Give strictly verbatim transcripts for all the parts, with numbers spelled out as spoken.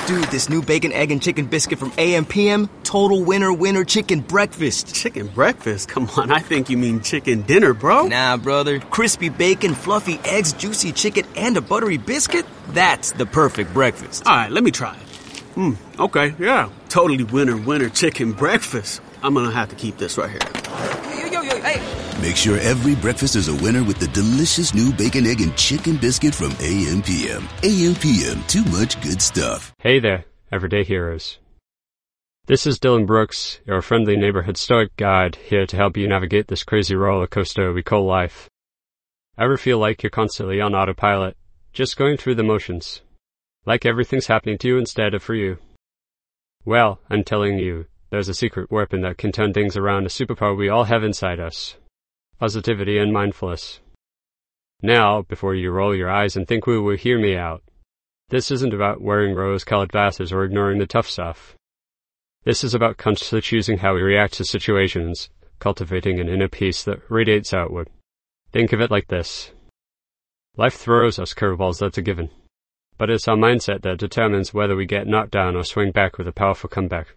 Dude, this new bacon, egg, and chicken biscuit from A M P M, total winner, winner chicken breakfast. Chicken breakfast? Come on, I think you mean chicken dinner, bro. Nah, brother. Crispy bacon, fluffy eggs, juicy chicken, and a buttery biscuit? That's the perfect breakfast. All right, let me try it. Hmm, okay, yeah. Totally winner, winner chicken breakfast. I'm gonna have to keep this right here. Yo, yo, yo, hey. Make sure every breakfast is a winner with the delicious new bacon, egg, and chicken biscuit from A M P M. A M P M, too much good stuff. Hey there, everyday heroes. This is Dylan Brooks, your friendly neighborhood stoic guide, here to help you navigate this crazy roller coaster we call life. Ever feel like you're constantly on autopilot, just going through the motions? Like everything's happening to you instead of for you? Well, I'm telling you, there's a secret weapon that can turn things around, a superpower we all have inside us. Positivity and mindfulness. Now, before you roll your eyes and think woo-woo, hear me out. This isn't about wearing rose-colored glasses or ignoring the tough stuff. This is about consciously choosing how we react to situations, cultivating an inner peace that radiates outward. Think of it like this. Life throws us curveballs, that's a given. But it's our mindset that determines whether we get knocked down or swing back with a powerful comeback.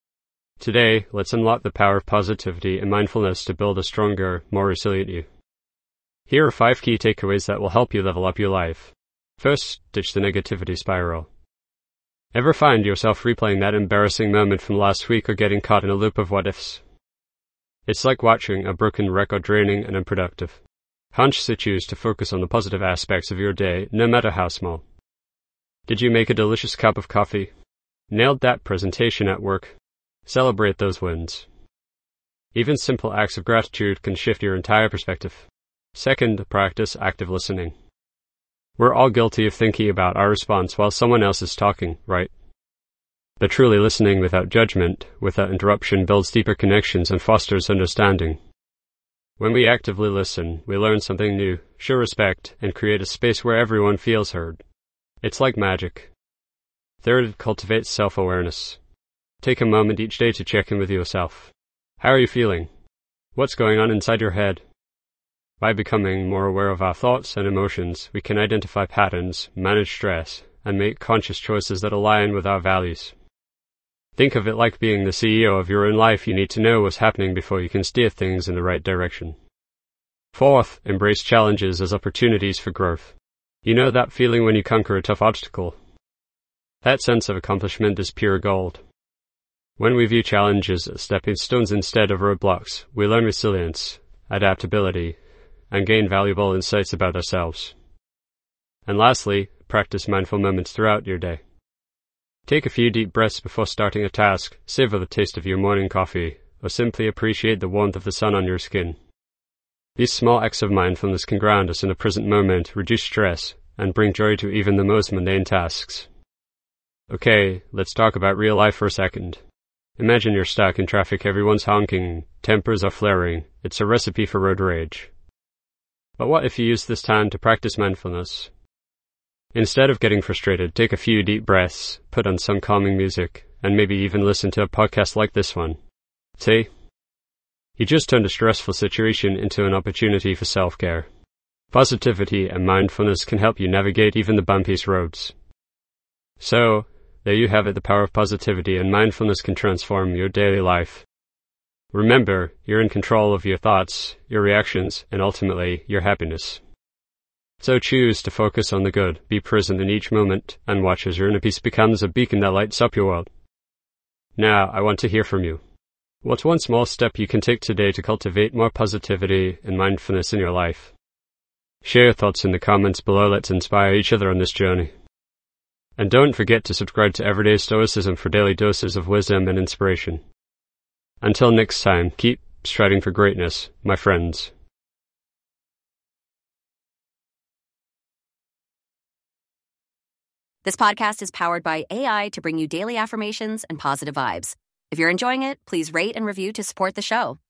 Today, let's unlock the power of positivity and mindfulness to build a stronger, more resilient you. Here are five key takeaways that will help you level up your life. First, ditch the negativity spiral. Ever find yourself replaying that embarrassing moment from last week or getting caught in a loop of what-ifs? It's like watching a broken record, draining and unproductive. Consciously choose to focus on the positive aspects of your day, no matter how small. Did you make a delicious cup of coffee? Nailed that presentation at work? Celebrate those wins. Even simple acts of gratitude can shift your entire perspective. Second, practice active listening. We're all guilty of thinking about our response while someone else is talking, right? But truly listening without judgment, without interruption, builds deeper connections and fosters understanding. When we actively listen, we learn something new, show respect, and create a space where everyone feels heard. It's like magic. Third, cultivate self-awareness. Take a moment each day to check in with yourself. How are you feeling? What's going on inside your head? By becoming more aware of our thoughts and emotions, we can identify patterns, manage stress, and make conscious choices that align with our values. Think of it like being the C E O of your own life. You need to know what's happening before you can steer things in the right direction. Fourth, embrace challenges as opportunities for growth. You know that feeling when you conquer a tough obstacle? That sense of accomplishment is pure gold. When we view challenges as stepping stones instead of roadblocks, we learn resilience, adaptability, and gain valuable insights about ourselves. And lastly, practice mindful moments throughout your day. Take a few deep breaths before starting a task, savor the taste of your morning coffee, or simply appreciate the warmth of the sun on your skin. These small acts of mindfulness can ground us in the present moment, reduce stress, and bring joy to even the most mundane tasks. Okay, let's talk about real life for a second. Imagine you're stuck in traffic, everyone's honking, tempers are flaring. It's a recipe for road rage. But what if you use this time to practice mindfulness? Instead of getting frustrated, take a few deep breaths, put on some calming music, and maybe even listen to a podcast like this one. See? You just turned a stressful situation into an opportunity for self-care. Positivity and mindfulness can help you navigate even the bumpiest roads. So, there you have it, the power of positivity and mindfulness can transform your daily life. Remember, you're in control of your thoughts, your reactions, and ultimately, your happiness. So choose to focus on the good, be present in each moment, and watch as your inner peace becomes a beacon that lights up your world. Now, I want to hear from you. What's one small step you can take today to cultivate more positivity and mindfulness in your life? Share your thoughts in the comments below. Let's inspire each other on this journey. And don't forget to subscribe to Everyday Stoicism for daily doses of wisdom and inspiration. Until next time, keep striding for greatness, my friends. This podcast is powered by A I to bring you daily affirmations and positive vibes. If you're enjoying it, please rate and review to support the show.